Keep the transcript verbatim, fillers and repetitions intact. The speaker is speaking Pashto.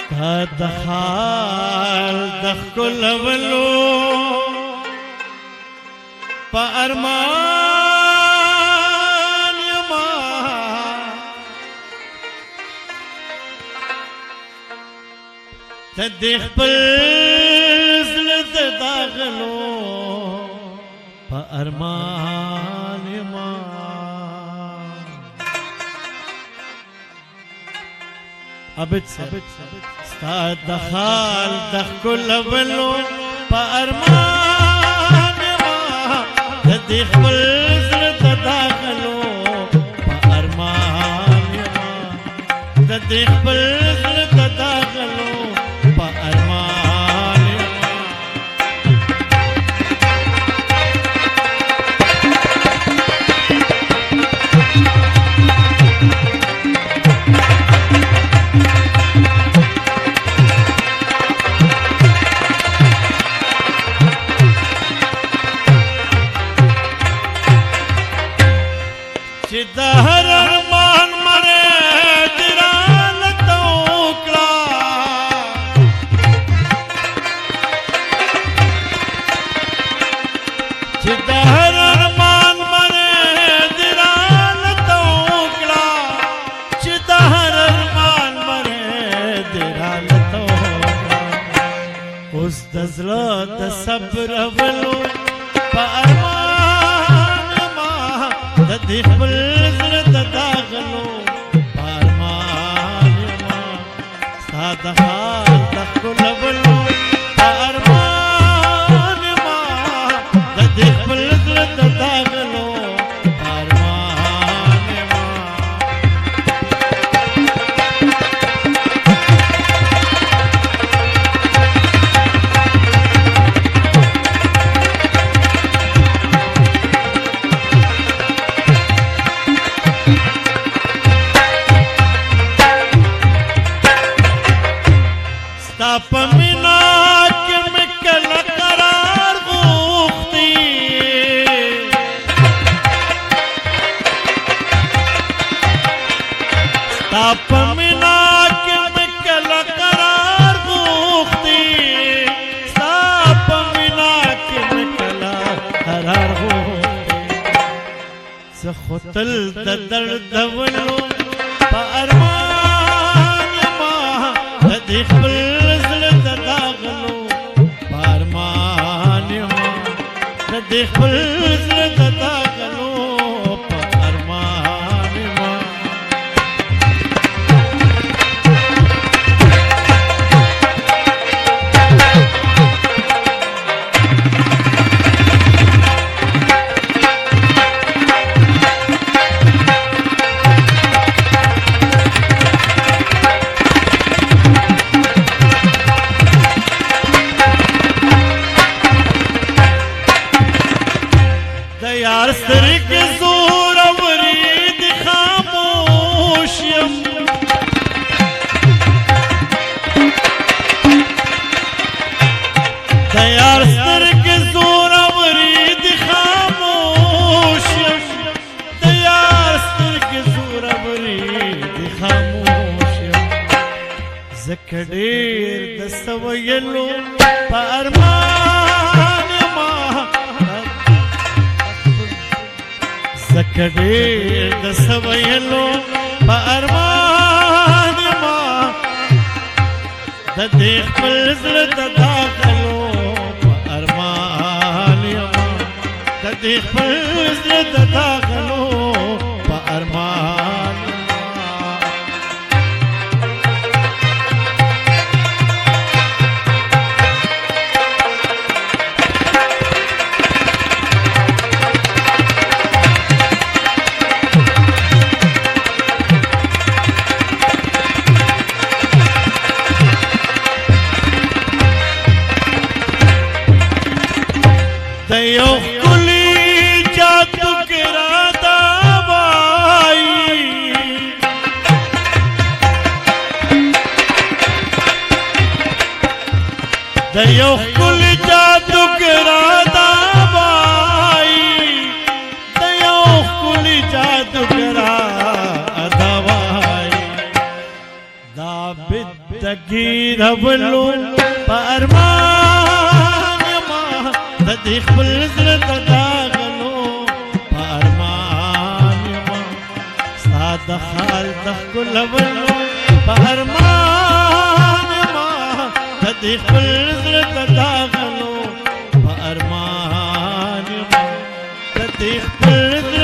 تا دخال دخل ولو پا ارمان یما تا دیخ پل زلد داغلو پا ارمان یما ابد ستا دخال دخل ولو پا ارمان یما تا دیخ پل زلد داغلو پا ارمان یما تا دیخ پل زلد داغلو پا ارمان یما چې د هر ارمان مړې درانه توکړه چې د هر ارمان مړې درانه توکړه چې د هر ارمان مړې درانه توکړه اوس د زړه د صبر ولو په ارمان ما د دې خپل زړه د داغلو په ارمان ما ستا د حال د ښکلا ولو په ارمان ما د دې خپل زړه د داغلو په ارمان ما ستا په مینا کې مې کله قرار غوښتي ستا په مینا کې مې کله قرار غوښتي ستا په مینا کې مې کله قرار غوښتي زه خو تل د درد ولو په ارمان یما د دې خپل د خپل زړه د داغلو په ارمان ما یار سترګې زور اورید خاموش یم د یار سترګې زور اورید خاموش یم د یار سترګې زور اورید خاموش یم ځکه ډېر د څه ویلو په ارمان ما زکه ډېر د څه ویلو په ارمان ما د دې خپل زړه د داخلو په ارمان ما د دې خپل زړه د داخلو په ارمان د یو ښکلي جادوګر دا وایي د یو ښکلي جادوګر دا وایي د یو ښکلي جادوګر دا وایي دا عابد تګیر ولو پرمان ما تدې خپل زړه تداغلو پرمان ما ساده حال تخل ولو پرمان ما تدې خپل زړه تداغلو پرمان ما تدې خپل